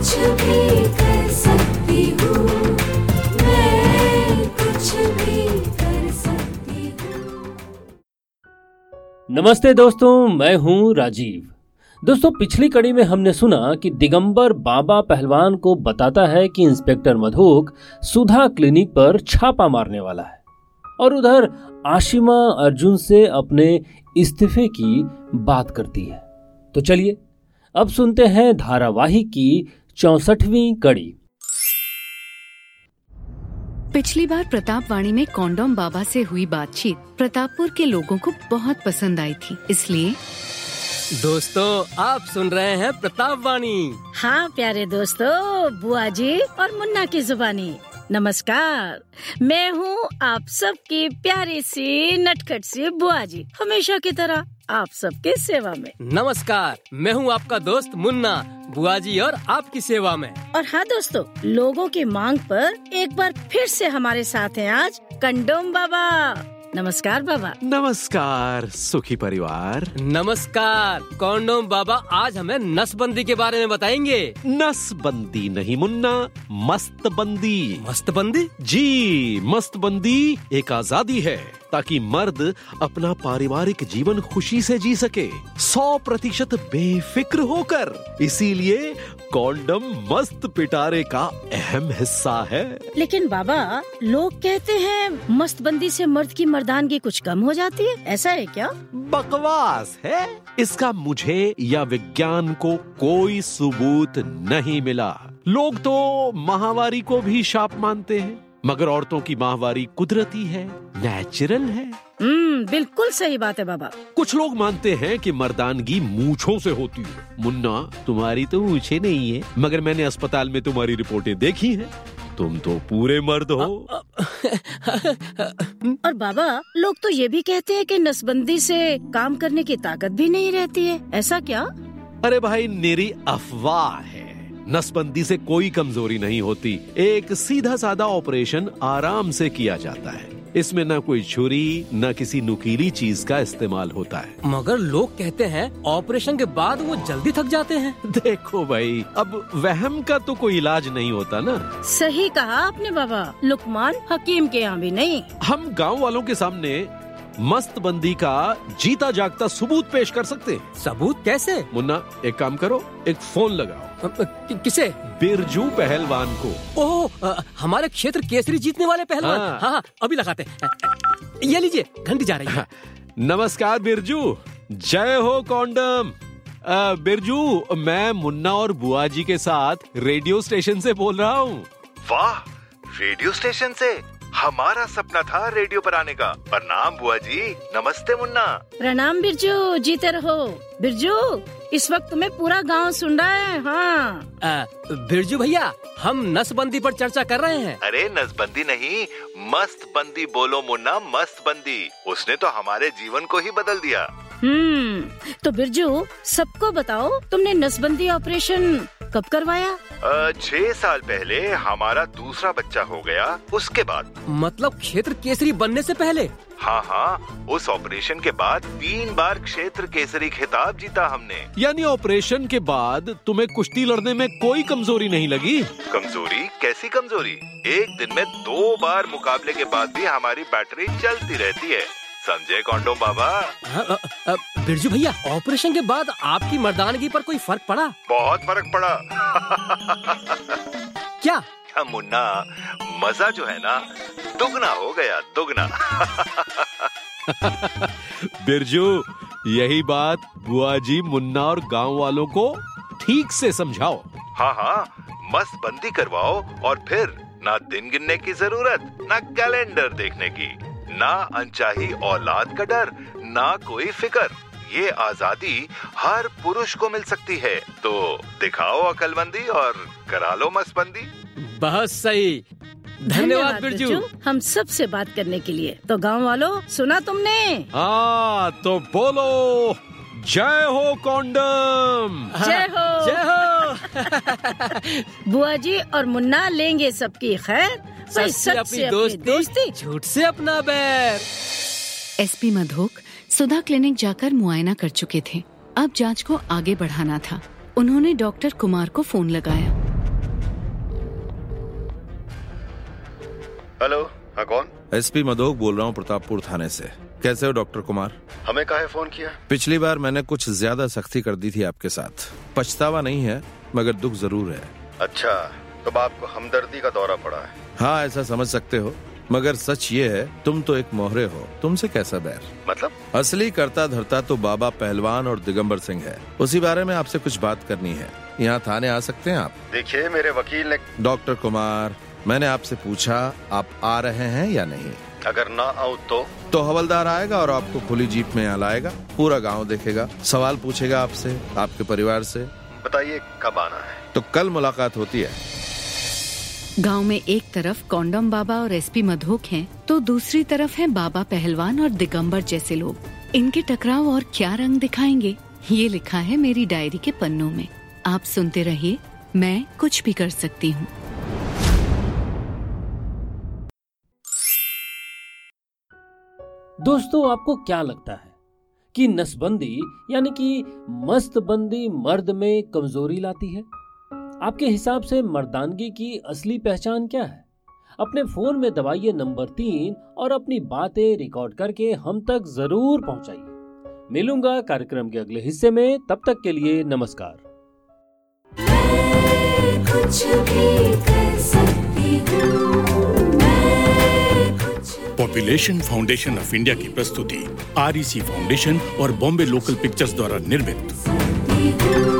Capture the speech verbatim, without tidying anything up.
कुछ भी कर सकती हूँ, मैं कुछ भी कर सकती हूँ। नमस्ते दोस्तों, मैं हूँ राजीव। दोस्तों, पिछली कड़ी में हमने सुना कि दिगंबर बाबा पहलवान को बताता है कि इंस्पेक्टर मधोक सुधा क्लिनिक पर छापा मारने वाला है और उधर आशिमा अर्जुन से अपने इस्तीफे की बात करती है। तो चलिए अब सुनते हैं धारावाहिक की चौसठवीं कड़ी। पिछली बार प्रतापवाणी में कॉन्डोम बाबा से हुई बातचीत प्रतापपुर के लोगों को बहुत पसंद आई थी, इसलिए दोस्तों, आप सुन रहे हैं प्रतापवाणी। हाँ प्यारे दोस्तों, बुआ जी और मुन्ना की जुबानी। नमस्कार, मैं हूँ आप सबकी प्यारी सी नटखट सी बुआ जी, हमेशा की तरह आप सबके सेवा में। नमस्कार, मैं हूँ आपका दोस्त मुन्ना, बुआ जी और आपकी सेवा में। और हाँ दोस्तों, लोगों की मांग पर एक बार फिर से हमारे साथ हैं आज कंडोम बाबा। नमस्कार बाबा। नमस्कार सुखी परिवार। नमस्कार कॉन्डोम बाबा, आज हमें नसबंदी के बारे में बताएंगे। नसबंदी नहीं मुन्ना, मस्तबंदी। मस्तबंदी? जी, मस्तबंदी एक आजादी है ताकि मर्द अपना पारिवारिक जीवन खुशी से जी सके, सौ प्रतिशत बेफिक्र होकर। इसीलिए कॉन्डम मस्त पिटारे का अहम हिस्सा है। लेकिन बाबा, लोग कहते हैं मस्तबंदी से मर्द की मर्दानगी कुछ कम हो जाती है, ऐसा है क्या? बकवास है। इसका मुझे या विज्ञान को कोई सबूत नहीं मिला। लोग तो माहवारी को भी शाप मानते हैं, मगर औरतों की माहवारी कुदरती है, नेचुरल है। हम्म, बिल्कुल सही बात है बाबा। कुछ लोग मानते हैं कि मर्दानगी मूंछों से होती है। मुन्ना, तुम्हारी तो मूंछें नहीं है, मगर मैंने अस्पताल में तुम्हारी रिपोर्टें देखी हैं। तुम तो पूरे मर्द हो। और बाबा, लोग तो ये भी कहते हैं कि नसबंदी से काम करने की ताकत भी नहीं रहती है, ऐसा क्या? अरे भाई, निरी अफवाह है। नसबंदी से कोई कमजोरी नहीं होती। एक सीधा साधा ऑपरेशन आराम से किया जाता है। इसमें न कोई छुरी न किसी नुकीली चीज का इस्तेमाल होता है। मगर लोग कहते हैं ऑपरेशन के बाद वो जल्दी थक जाते हैं। देखो भाई, अब वहम का तो कोई इलाज नहीं होता ना। सही कहा आपने बाबा, लुकमान हकीम के यहाँ भी नहीं। हम गाँव वालों के सामने मस्तबंदी का जीता जागता सबूत पेश कर सकते हैं। सबूत कैसे? मुन्ना, एक काम करो, एक फोन लगाओ। कि, किसे? बिरजू पहलवान को। ओह, हमारे क्षेत्र केसरी जीतने वाले पहलवान। हाँ। हाँ, हाँ, अभी लगाते हैं। ये लीजिए, घंटी जा रही है। नमस्कार बिरजू, जय हो कॉन्डम। आ, बिरजू, मैं मुन्ना और बुआ जी के साथ रेडियो स्टेशन से बोल रहा हूँ। वाह, रेडियो स्टेशन से? हमारा सपना था रेडियो पर आने का। प्रणाम बुआ जी। नमस्ते मुन्ना। प्रणाम बिरजू, जीते रहो। बिरजू, इस वक्त तुम्हें पूरा गांव सुन रहा है। हाँ आ, बिरजू भैया, हम नसबंदी पर चर्चा कर रहे हैं। अरे नसबंदी नहीं, मस्तबंदी बोलो मुन्ना, मस्तबंदी। उसने तो हमारे जीवन को ही बदल दिया। हम्म, तो बिरजू सबको बताओ, तुमने नसबंदी ऑपरेशन कब करवाया? छह साल पहले हमारा दूसरा बच्चा हो गया, उसके बाद। मतलब क्षेत्र केसरी बनने से पहले? हाँ हाँ, उस ऑपरेशन के बाद तीन बार क्षेत्र केसरी खिताब जीता हमने। यानी ऑपरेशन के बाद तुम्हें कुश्ती लड़ने में कोई कमजोरी नहीं लगी? कमजोरी? कैसी कमजोरी? एक दिन में दो बार मुकाबले के बाद भी हमारी बैटरी चलती रहती है, समझे कॉन्डोम बाबा। बिरजू भैया, ऑपरेशन के बाद आपकी मर्दानगी पर कोई फर्क पड़ा? बहुत फर्क पड़ा। क्या? मुन्ना, मजा जो है ना, दुगना हो गया, दुगना। बिरजू, यही बात बुआ जी, मुन्ना और गांव वालों को ठीक से समझाओ। हाँ हाँ, मस्तबंदी करवाओ और फिर ना दिन गिनने की जरूरत, ना कैलेंडर देखने की, ना अनचाही औलाद का डर, ना कोई फिक्र। ये आजादी हर पुरुष को मिल सकती है। तो दिखाओ अकलमंदी और करा लो मस्तबंदी। बहुत सही, धन्यवाद बिरजू, हम सब से बात करने के लिए। तो गांव वालों, सुना तुमने? हाँ, तो बोलो, जय हो कॉन्डम। जय हो, जय हो। बुआ जी और मुन्ना लेंगे सबकी खैर, सच से अपनी दोस्ती, दोस्ती, झूठ से अपना बैर। एसपी मधोक सुधा क्लिनिक जाकर मुआयना कर चुके थे। अब जांच को आगे बढ़ाना था। उन्होंने डॉक्टर कुमार को फोन लगाया। हेलो, हाँ कौन? एसपी मधोक बोल रहा हूँ प्रतापपुर थाने से। कैसे हो डॉक्टर कुमार? हमें काहे फोन किया? पिछली बार मैंने कुछ ज्यादा सख्ती कर दी थी आपके साथ। पछतावा नहीं है मगर दुख जरूर है। अच्छा, तो आपको हमदर्दी का दौरा पड़ा है? हाँ, ऐसा समझ सकते हो, मगर सच ये है तुम तो एक मोहरे हो, तुमसे कैसा बैर? मतलब? असली करता धरता तो बाबा पहलवान और दिगंबर सिंह है। उसी बारे में आपसे कुछ बात करनी है। यहाँ थाने आ सकते हैं आप? देखिए, मेरे वकील ने... डॉक्टर कुमार, मैंने आपसे पूछा आप आ रहे हैं या नहीं? अगर ना आऊं तो? तो हवलदार आएगा और आपको खुली जीप में यहाँ लाएगा, पूरा गांव देखेगा, सवाल पूछेगा आपसे, आपके परिवार से। बताइए कब आना है? तो कल मुलाकात होती है। गांव में एक तरफ कॉन्डोम बाबा और एसपी मधोक हैं, तो दूसरी तरफ है बाबा पहलवान और दिगंबर जैसे लोग। इनके टकराव और क्या रंग दिखाएंगे, ये लिखा है मेरी डायरी के पन्नों में। आप सुनते रहिए, मैं कुछ भी कर सकती हूँ। दोस्तों, आपको क्या लगता है कि नसबंदी यानी कि मस्तबंदी मर्द में कमजोरी लाती है? आपके हिसाब से मर्दानगी की असली पहचान क्या है? अपने फोन में दबाइए नंबर तीन और अपनी बातें रिकॉर्ड करके हम तक जरूर पहुंचाइए। मिलूंगा कार्यक्रम के अगले हिस्से में, तब तक के लिए नमस्कार। मैं कुछ भी कर सकती हूँ, मैं कुछ पॉपुलेशन फाउंडेशन ऑफ इंडिया की प्रस्तुति आरईसी फाउंडेशन और बॉम्बे लोकल पिक्चर्स द्वारा निर्मित। सकती हूँ।